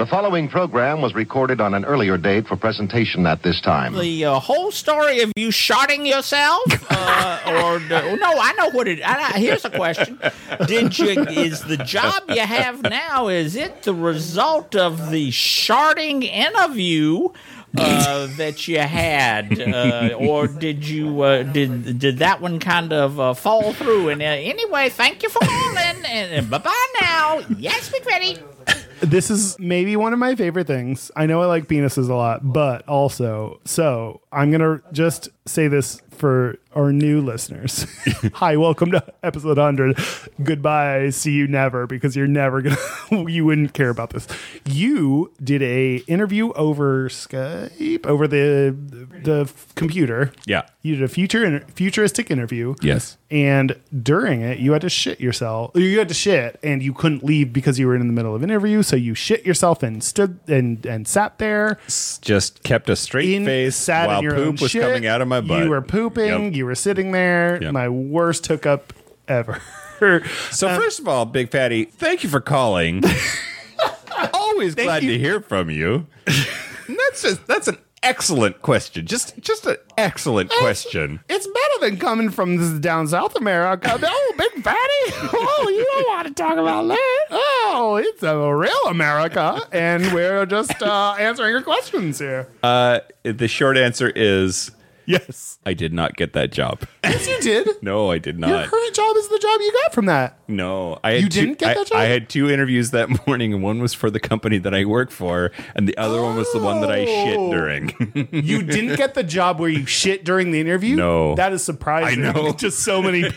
The following program was recorded on an earlier date for presentation at this time. The whole story of you shotting yourself, no, I know what it. Here's a question: is the job you have now? Is it the result of the sharding interview that you had, or did you did that one kind of fall through? And anyway, thank you for calling, and bye bye now. Yes, Big Fatty. This is maybe one of my favorite things. I know I like penises a lot, but also, so I'm going to just say this for our new listeners. Hi, welcome to episode 100. Goodbye, see you never, because you're never going to, you wouldn't care about this. You did a interview over Skype, over the computer. Yeah. You did a futuristic interview. Yes. And during it, you had to shit yourself. You had to shit, and you couldn't leave because you were in the middle of an interview. So you shit yourself and stood and sat there. Just kept a straight face while poop was coming out of my butt. You were pooping. Yep. You were sitting there. Yep. My worst hookup ever. So first of all, Big Fatty, thank you for calling. Always glad to hear from you. And that's an excellent question. Just an excellent question. It's better than coming from this down South America. Oh, Big Fatty. Oh, you don't want to talk about that. Oh, it's a real America. And we're just answering your questions here. The short answer is Yes. I did not get that job. Yes, you did. No, I did not. Your current job is the job you got from that. No, I had You didn't get that job? I had 2 interviews that morning, and one was for the company that I work for, and the other one was the one that I shit during. You didn't get the job where you shit during the interview? No. That is surprising. I know. Just so many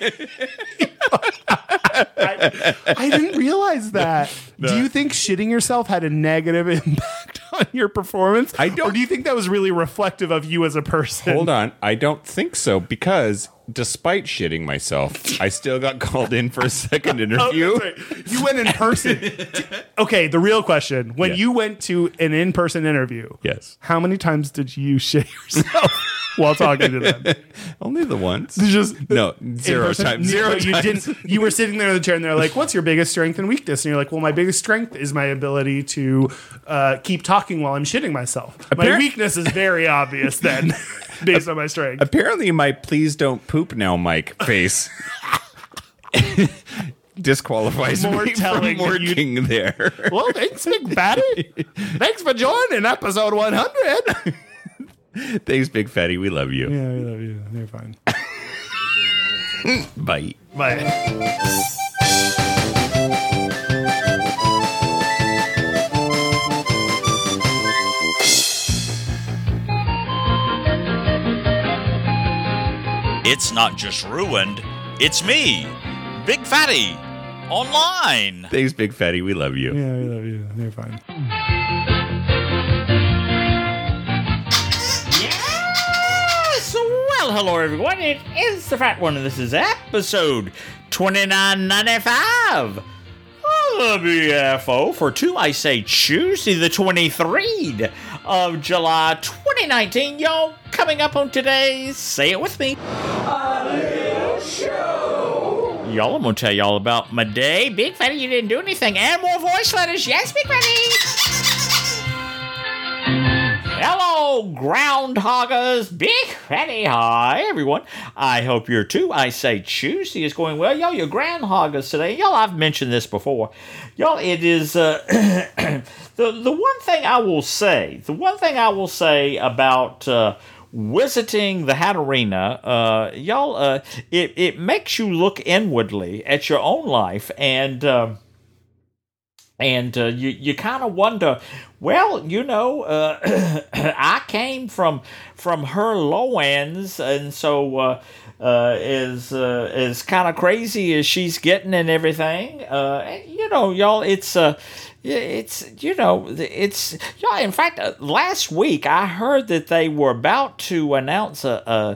I didn't realize that. Do you think shitting yourself had a negative impact on your performance? I don't. Or do you think that was really reflective of you as a person? Hold on. I don't think so, because despite shitting myself, I still got called in for a second interview. Oh, that's right. You went in person. Okay, the real question. When you went to an in-person interview, Yes. how many times did you shit yourself while talking to them? Only the once. No, 0 times. 0 You times. didn't. You were sitting there in the chair, and they're like, "What's your biggest strength and weakness?" And you're like, "Well, my biggest strength is my ability to keep talking while I'm shitting myself. My weakness is very obvious then, based on my strength." Apparently, my "please don't poop now, Mike" face disqualifies More me telling from working there. Well, thanks, Big Fatty. Thanks for joining episode 100. Thanks, Big Fatty. We love you. Yeah, we love you. They're fine. Bye. Bye. It's not just ruined, it's me, Big Fatty, online. Thanks, Big Fatty. We love you. Yeah, we love you. They're fine. Yes! Well, hello everyone, it is the Fat One, and this is episode 2995 of the BFO for 2, I say Tuesday the 23rd of July 2019. Y'all, coming up on today's, say it with me, y'all, I'm going to tell y'all about my day. Big Fatty, you didn't do anything. And more voice letters. Yes, Big Fatty. Hello, groundhoggers. Big Fatty. Hi, everyone. I hope you're too. I say Tuesday is going well. Y'all, you're groundhoggers today. Y'all, I've mentioned this before. Y'all, it is the one thing I will say. The one thing I will say about visiting the Hatterena, y'all, it makes you look inwardly at your own life, and you kind of wonder, well, you know, I came from her low-ends, and so as kind of crazy as she's getting and everything, and, you know, y'all, it's you know, it's yeah. In fact, last week I heard that they were about to announce a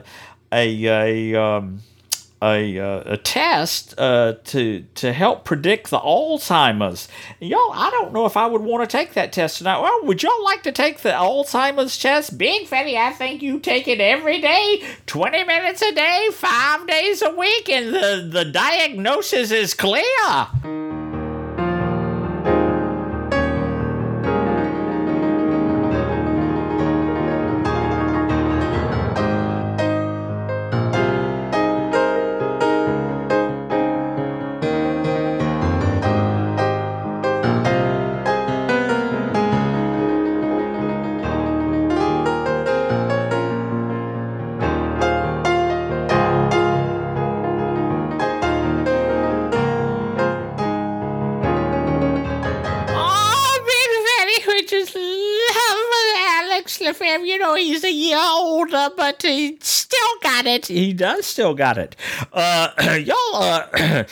test to help predict the Alzheimer's. Y'all, I don't know if I would want to take that test tonight. Well, would y'all like to take the Alzheimer's test? Big Fatty, I think you take it every day, 20 minutes a day, 5 days a week, and the diagnosis is clear. Lefebvre, he's a year older, but he still got it. He does still got it. Y'all,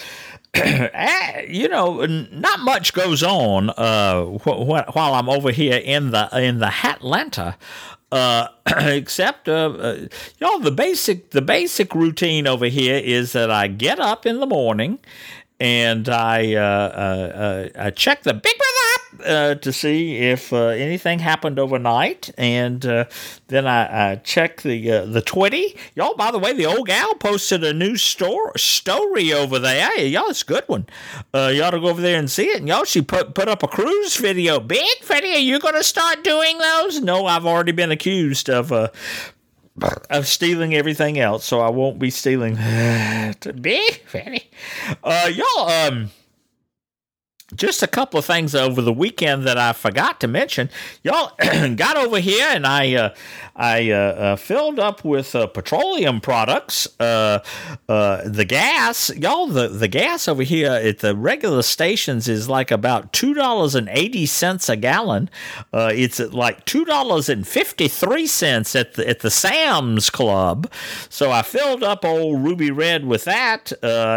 not much goes on while I'm over here in the Hatlanta. Except, y'all, the basic routine over here is that I get up in the morning and I check the Big Brother app to see if anything happened overnight, and then I check the Twitty. Y'all, by the way, the old gal posted a new story over there. Hey, y'all, it's a good one. You ought to go over there and see it. And y'all, she put up a cruise video. Big Freddy, are you going to start doing those? No, I've already been accused of stealing everything else, so I won't be stealing Big Freddy. Y'all, just a couple of things over the weekend that I forgot to mention. Y'all got over here and I filled up with petroleum products. The gas, y'all, the gas over here at the regular stations is like about $2.80 a gallon. It's at like $2.53 at the Sam's Club. So I filled up old Ruby Red with that,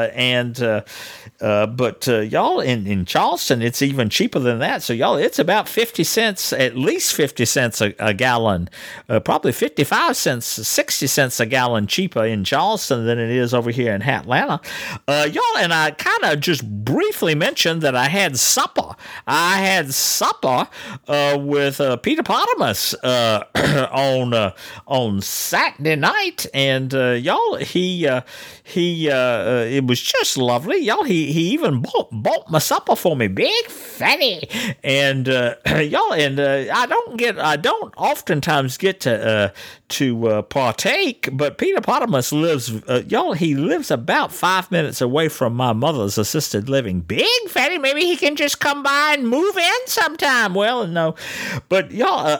but y'all, in Charleston, it's even cheaper than that. So y'all, it's about 50 cents, at least 50 cents a gallon, probably 55 cents, 60 cents a gallon cheaper in Charleston than it is over here in Atlanta. Y'all, and I kind of just briefly mentioned that I had supper. I had supper with Peter Potamus on Saturday night, and y'all, it was just lovely. Y'all, he even bought my supper for me, Big Fatty, and y'all, and I don't oftentimes get to partake, but Peter Potamus lives, y'all, he lives about 5 minutes away from my mother's assisted living. Big Fatty, maybe he can just come by and move in sometime. Well, no, but y'all,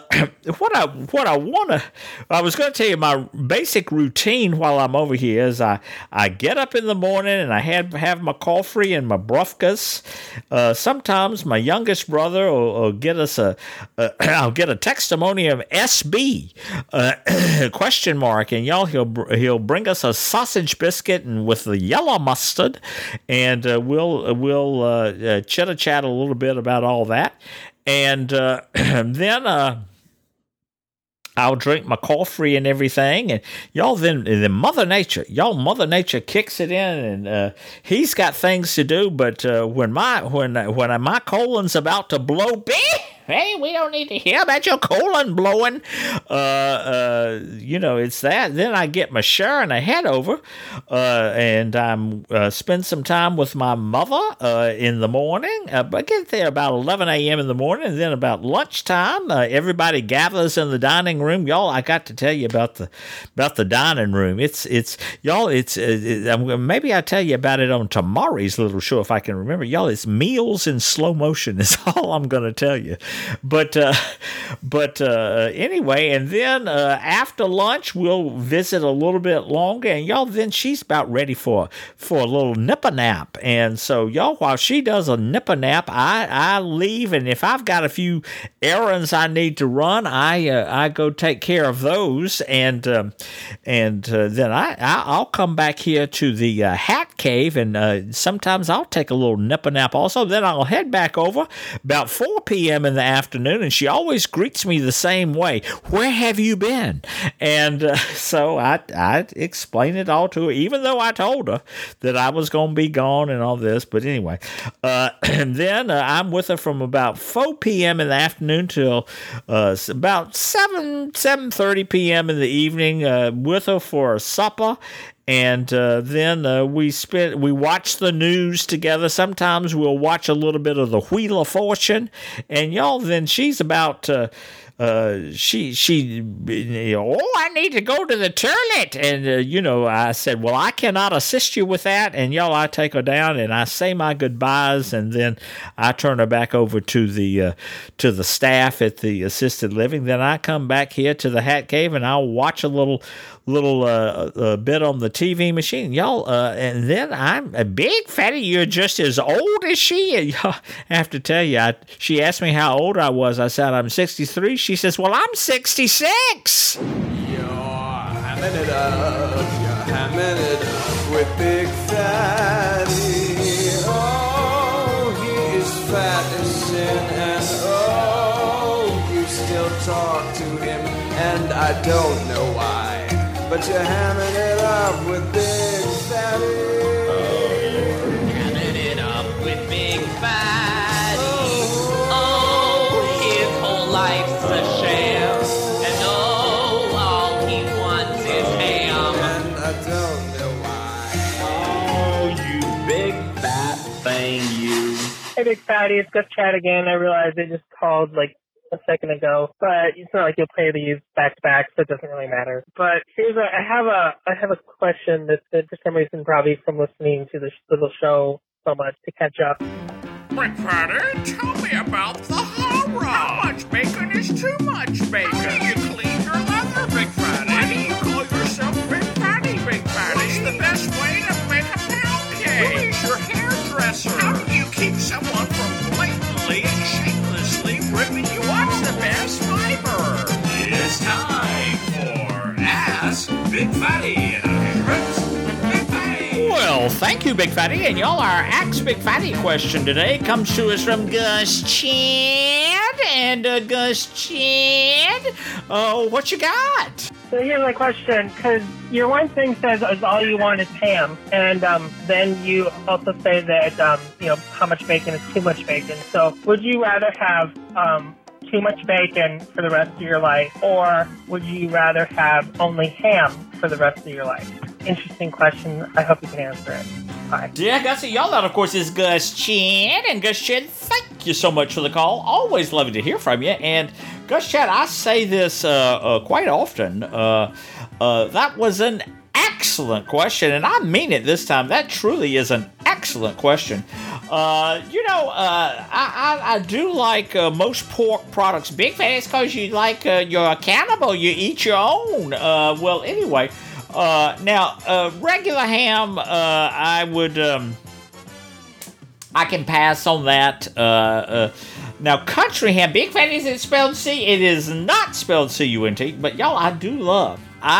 I was going to tell you my basic routine while I'm over here is I get up in the morning and I have my coffee and my brufkas. Sometimes my youngest brother will get us I'll get a testimonium SB question mark, and y'all, he'll bring us a sausage biscuit and with the yellow mustard, and we'll chitter chat a little bit about all that, and then I'll drink my coffee and everything, and y'all, then Mother Nature kicks it in, and he's got things to do. But when my colon's about to blow, hey, we don't need to hear about your colon blowing. It's that. Then I get my shower and I head over, and I'm spend some time with my mother in the morning. I get there about 11 a.m. in the morning, and then about lunchtime, everybody gathers in the dining room. Y'all, I got to tell you about the dining room. It's y'all. Maybe I'll tell you about it on tomorrow's little show if I can remember. Y'all, it's meals in slow motion is all I'm going to tell you. But anyway, and then after lunch we'll visit a little bit longer, and y'all, then she's about ready for a little nipper nap, and so y'all, while she does a nipper nap, I leave, and if I've got a few errands I need to run, I go take care of those, and then I'll come back here to the Hat Cave, and sometimes I'll take a little nipper nap also. Then I'll head back over about 4 p.m. in the afternoon, and she always greets me the same way. Where have you been? And so I explain it all to her, even though I told her that I was going to be gone and all this. But anyway, and then I'm with her from about 4 p.m. in the afternoon till about 7:30 p.m. in the evening, with her for a supper. And then we watch the news together. Sometimes we'll watch a little bit of the Wheel of Fortune. And y'all, then she's about I need to go to the toilet. And, I said, well, I cannot assist you with that. And y'all, I take her down and I say my goodbyes. And then I turn her back over to the staff at the assisted living. Then I come back here to the Hat Cave and I'll watch a little bit on the TV machine, y'all, and then I'm a Big Fatty. You're just as old as she. And y'all, I have to tell you, she asked me how old I was. I said I'm 63. She says, well, I'm 66. You're hamming it up with Big Fatty. Oh, he is fat as sin, and oh, you still talk to him, and I don't know why, but you're hamming it up with Big Fatty. Hamming it up with Big Fatty. Oh, his whole life's a sham, and oh, all he wants is ham. And I don't know why. Oh, you big fat thing, you. Hey, Big Fatty, it's Gus Chat again. I realized I just called like a second ago, but it's not like you'll play these back to back, so it doesn't really matter. But I have a question that for some reason, probably from listening to this little show so much to catch up. Big Fatty, tell me about the horror. How much bacon is too much bacon? How do you clean your leather, Big Fatty? Why do you call yourself Big Fatty, Big Fatty? What's the best way to make a pound cake? Who is your hairdresser? How do you keep someone from blatantly and shamelessly ripping you off the best fiber? It's time for Ask Big Fatty. Big Fatty. Well, thank you, Big Fatty. And y'all, our Axe Big Fatty question today comes to us from Gus Chad. And Gus Chad, what you got? So here's my question, because your one thing says is all you want is ham, and then you also say that how much bacon is too much bacon. So would you rather have too much bacon for the rest of your life, or would you rather have only ham for the rest of your life? Interesting question. I hope you can answer it. Bye. Yeah, Gussie, y'all, that, of course, is Gus Chad. And Gus Chad, thank you so much for the call. Always lovely to hear from you. And Gus Chad, I say this quite often. That was an excellent question, and I mean it this time. That truly is an excellent question. I do like most pork products. Big Fatty, it's because you like you're a cannibal. You eat your own. Well, anyway. Now, regular ham, I would, I can pass on that. Now, country ham, Big Fatty, is it spelled C? It is not spelled C-U-N-T, but y'all, I do love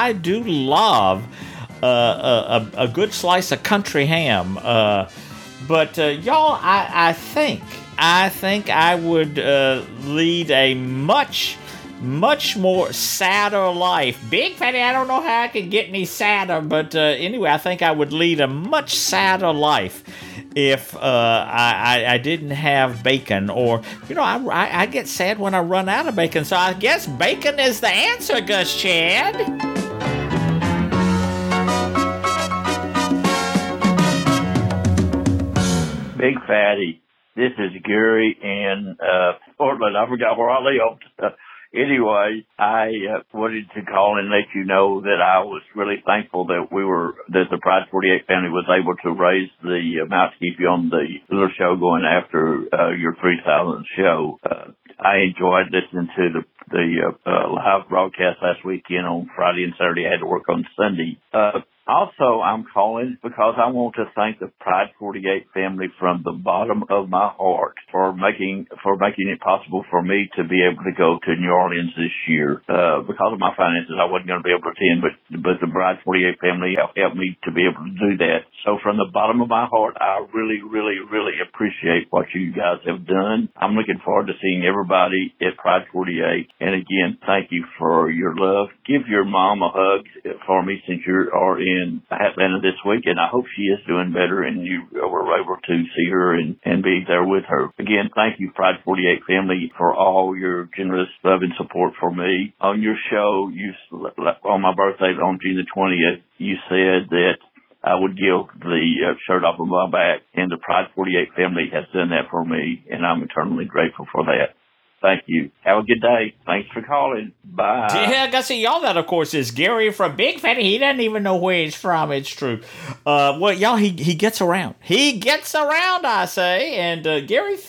a good slice of country ham. But y'all, I think I would lead a much more sadder life. Big Fatty, I don't know how I could get any sadder, but anyway, I think I would lead a much sadder life if I didn't have bacon, or I get sad when I run out of bacon. So I guess bacon is the answer, Gus Chad. Big Fatty, this is Gary in Portland. I forgot where I lived. Anyway, I wanted to call and let you know that I was really thankful that the Pride 48 family was able to raise the amount to keep you on the little show going after your 3,000th show. I enjoyed listening to the live broadcast last weekend on Friday and Saturday. I had to work on Sunday. Also, I'm calling because I want to thank the Pride 48 family from the bottom of my heart for making it possible for me to be able to go to New Orleans this year. Because of my finances, I wasn't going to be able to attend, but the Pride 48 family helped me to be able to do that. So from the bottom of my heart, I really, really, really appreciate what you guys have done. I'm looking forward to seeing everybody at Pride 48. And again, thank you for your love. Give your mom a hug for me since you are in Atlanta this week, and I hope she is doing better and you were able to see her and be there with her. Again, thank you, Pride 48 family, for all your generous love and support for me. On your show, on my birthday on June the 20th, you said that I would give the shirt off of my back, and the Pride 48 family has done that for me, and I'm eternally grateful for that. Thank you. Have a good day. Thanks for calling. Bye. Yeah, Gussie, y'all, that, of course, is Gary from Big Fatty. He doesn't even know where he's from. It's true. Well, y'all, he gets around. He gets around, I say. And, Gary, thank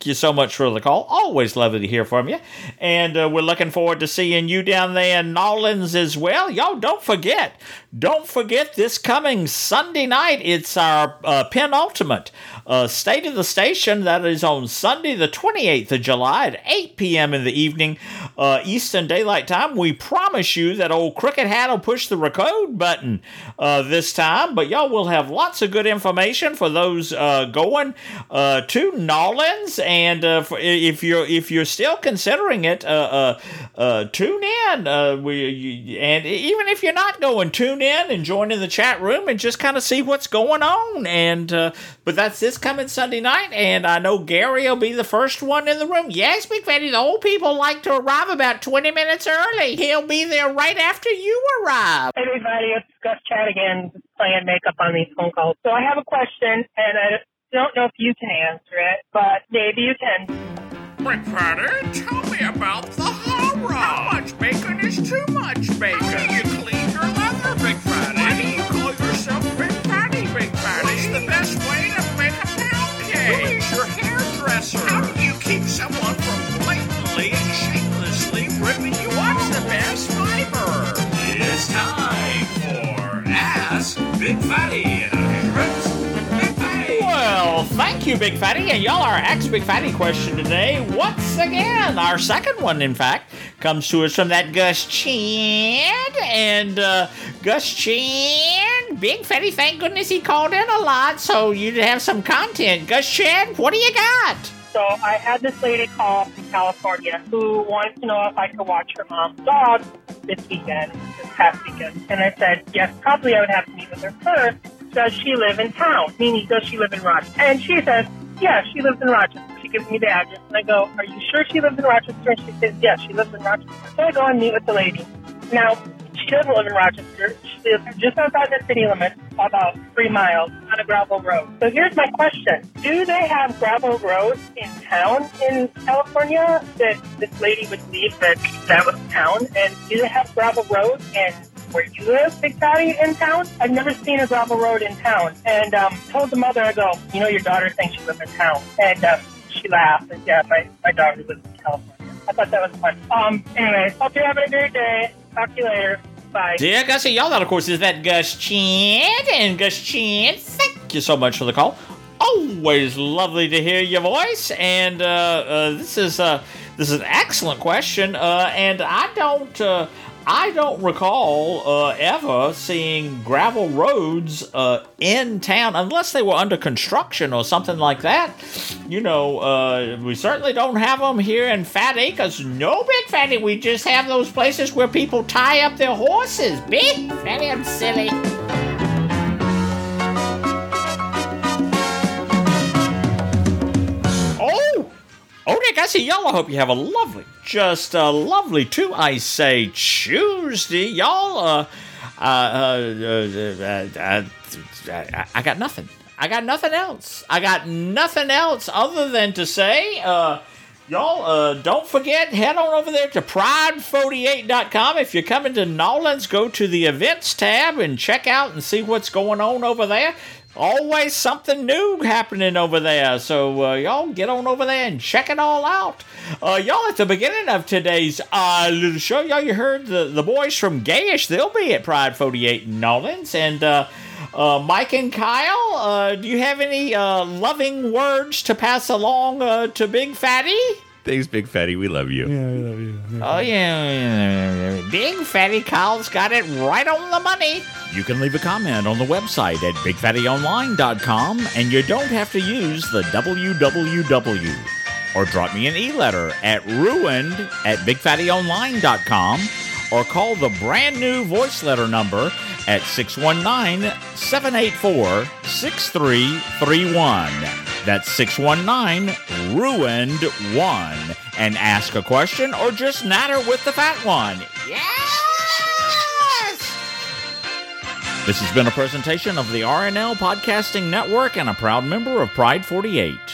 you so much for the call. Always lovely to hear from you. And we're looking forward to seeing you down there in Nolens as well. Y'all, don't forget this coming Sunday night. It's our penultimate State of the Station. That is on Sunday, the 28th of July at 8 p.m. in the evening, Eastern Daylight Time. We promise you that old Crooked Hat will push the record button this time, but y'all will have lots of good information for those going to Nolens. And if you're still considering it, tune in. And even if you're not going, tune in and join in the chat room and just kind of see what's going on. And but that's this coming Sunday night, and I know Gary will be the first one in the room. Yes, Big Fatty, the old people like to arrive about 20 minutes early. He'll be there right after you arrive. Hey, everybody, it's Gus Chad again, playing makeup on these phone calls. So I have a question, and I don't know if you can answer it, but maybe you can. Big Fatty, tell me about the horror. How much bacon is too much bacon? How do you clean your leather, Big Fatty? Why do you call yourself Big Fatty, Big Fatty? What's the best way to make a pound cake? Who is your hairdresser? How do you keep someone from blatantly and shamelessly ripping you off? What's the best fiber? It's time for Ask Big Fatty. Well, thank you, Big Fatty. And y'all, our Ask Big Fatty question today, once again, our second one, in fact, comes to us from that Gus Chan. And Gus Chan, Big Fatty, thank goodness he called in a lot so you'd have some content. Gus Chan, what do you got? So I had this lady call from California who wanted to know if I could watch her mom's dog this past weekend. And I said, yes, probably I would have to meet with her first. Does she live in town? Meaning, does she live in Rochester? And she says, yeah, she lives in Rochester. She gives me the address. And I go, are you sure she lives in Rochester? And she says, yes, she lives in Rochester. So I go and meet with the lady. Now, she doesn't live in Rochester. She lives just outside the city limits, about 3 miles on a gravel road. So here's my question. Do they have gravel roads in town in California that this lady would believe that was town? And do they have gravel roads in where you live, Big Fatty, in town? I've never seen a gravel road in town. And told the mother, I go, you know, your daughter thinks you live in town. And she laughed and yeah, my daughter lives in California. I thought that was fun. Anyway, hope you're having a great day. Talk to you later. Bye. Dear Gussie, y'all, that, of course, is that Gus Chan. And Gus Chan, thank you so much for the call. Always lovely to hear your voice. And this is an excellent question. And I don't recall ever seeing gravel roads in town unless they were under construction or something like that. You know, we certainly don't have them here in Fat Acres. No, Big Fatty, we just have those places where people tie up their horses. Big Fatty, I'm silly. Oh, Nick, I see y'all. I hope you have a lovely, just a lovely, too, I say, Tuesday. Y'all, I got nothing. I got nothing else. I got nothing else other than to say, y'all, don't forget, head on over there to pride48.com. If you're coming to Nolens, go to the events tab and check out and see what's going on over there. Always something new happening over there. So, y'all get on over there and check it all out. Y'all, at the beginning of today's little show, y'all, you heard the boys from Gayish. They'll be at Pride 48 in Nolens. And Mike and Kyle, do you have any loving words to pass along to Big Fatty? Thanks, Big Fatty. We love you. Yeah, we love you. Oh, yeah. Big Fatty Kyle's got it right on the money. You can leave a comment on the website at bigfattyonline.com, and you don't have to use the www. Or drop me an e-letter at ruined@bigfattyonline.com, or call the brand new voice letter number at 619-784-6331. That's 619-RUINED-1. And ask a question or just natter with the fat one. Yes! This has been a presentation of the RNL Podcasting Network and a proud member of Pride 48.